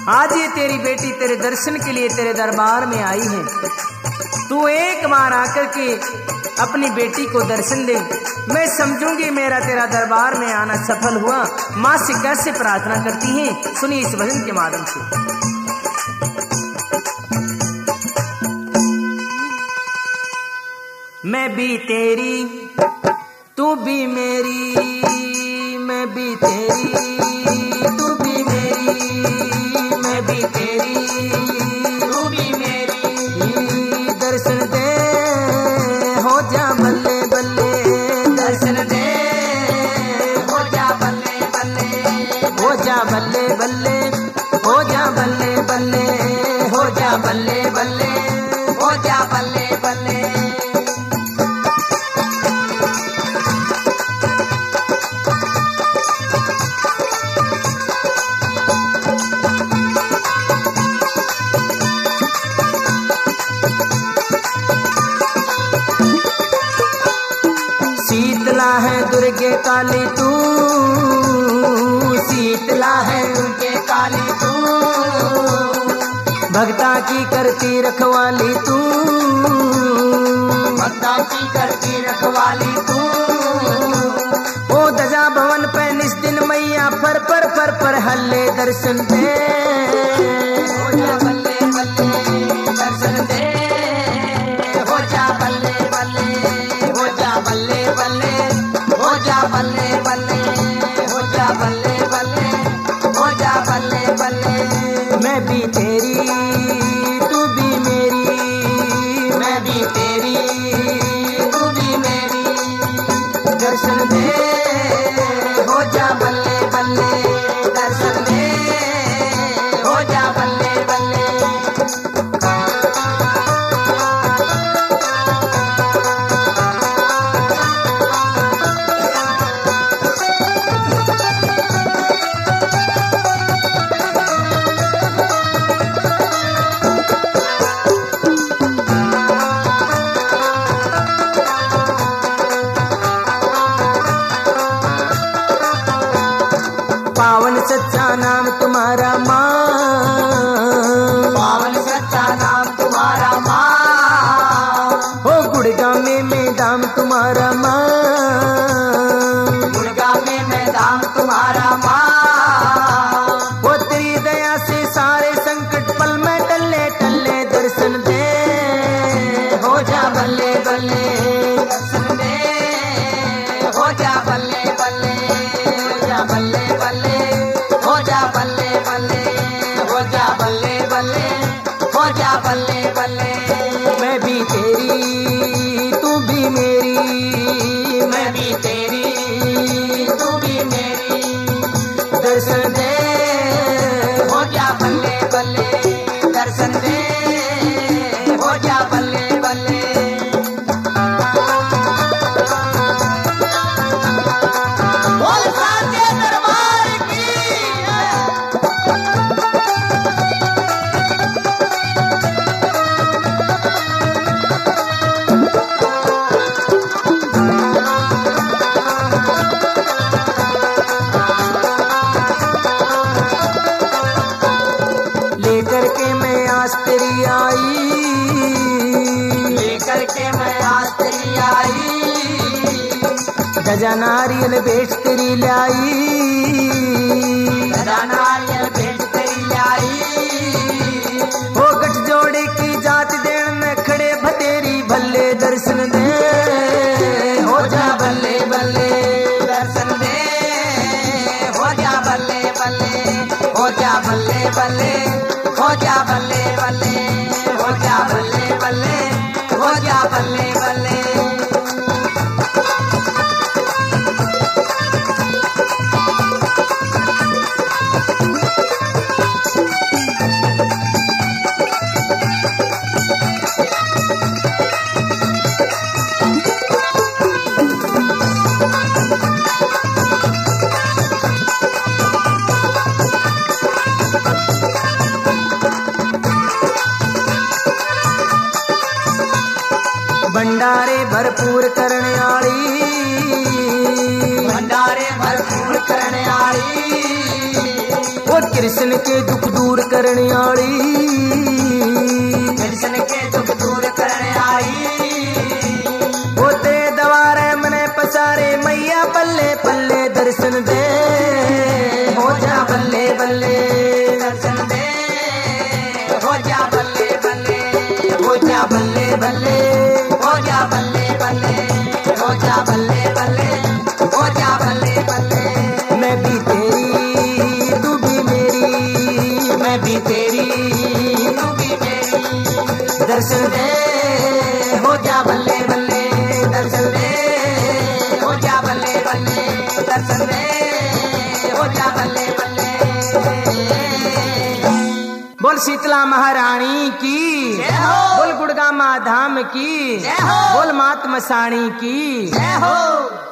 आज ये तेरी बेटी तेरे दर्शन के लिए तेरे दरबार में आई है। तू एक बार आकर के अपनी बेटी को दर्शन दे, मैं समझूंगी मेरा तेरा दरबार में आना सफल हुआ। माँ से कैसे प्रार्थना करती हैं, सुनिए इस भजन के माध्यम से। मैं भी तेरी तू भी मेरी, मैं भी तेरी तू भी मेरी, मैं भी तेरी तू भी मेरी। दर्शन दे हो जा बल्ले बल्ले, दर्शन दे हो जा बल्ले बल्ले, हो जा बल्ले बल्ले, हो जा बल्ले बल्ले, हो जा बल्ले बल्ले, हो जा बल्ले बल्ले। शीतला है दुर्गे काली तू, शीतला है दुर्गे काली तू, भक्ता की करती रखवाली तू, भक्ता की करती रखवाली तू। ओ दजा भवन पे निस दिन मैया पर पर पर पर हल्ले दर्शन दे, हो जा बल्ले बल्ले दर्शन दे, हो जा बल्ले बल्ले, हो जा बल्ले बल्ले, हो जा बल्ले बल्ले, हो जा बल्ले बल्ले, हो जा बल्ले बल्ले। मैं भी तेरी तू भी मेरी, मैं भी तेरी तू भी मेरी। दर्शन दे हो जा बल्ले बल्ले, दर्शन दे हो जा बल्ले बल्ले। पावन सच्चा नाम तुम्हारा माँ, पावन सच्चा नाम तुम्हारा माँ। हो गुड़गामे में दाम तुम्हारा माँ, गुड़गामे में दाम तुम्हारा माँ। वो तेरी दया से सारे संकट पल में टल्ले टल्ले दर्शन दे, हो जा बल्ले बल्ले दर्शन दे, हो जा बल्ले बल्ले, हो जा बल्ले बल्ले, हो जा बल्ले बल्ले, हो जा बल्ले बल्ले, हो जा बल्ले बल्ले। मैं भी तेरी तू भी मेरी, मैं भी तेरी तू भी मेरी। दर्शन दे हो जा बल्ले बल्ले, दर्शन दे हो जा बल्ले बल्ले। लेकर के मैं आज तेरी आई, लेकर के मैं आज तेरी आई। गजा नारियल बेच तेरी लाई, गजा नारियल बेच तेरी लाई। हो गठ जोड़े की जात देण में खड़े भतेरी भल्ले दर्शन दे, हो जा बल्ले बल्ले दर्शन दे, हो जा बल्ले बल्ले, हो जा बल्ले बल्ले, हो जा बल्ले बल्ले, हो जा बल्ले बल्ले, हो जा बल्ले बल्ले। भंडारे भरपूर करने आली, भंडारे भरपूर करने आली। वो कृष्ण के दुख दूर करने आड़ी, कृष्ण के दुख दूर करने आई। होते दवारे मने पसारे मैया पल्ले पल्ले दर्शन दे, हो जा बल्ले बल्ले दर्शन दे, हो जा बल्ले बल्ले, हो जा बल्ले बल्ले, हो जा बल्ले बल्ले, हो जा बल्ले बल्ले, हो जा बल्ले बल्ले। मैं भी तेरी तू भी मेरी, मैं भी तेरी तू भी मेरी, दर्शन दे हो जा बल्ले बल्ले दर्शन दे, हो जा बल्ले बल्ले दर्शन दे, हो जा बल्ले बल्ले। बोल शीतला महारानी की, जय हो। बोल गुड़गामा धाम की, जय हो। बोल मात मसाणी की। जय हो।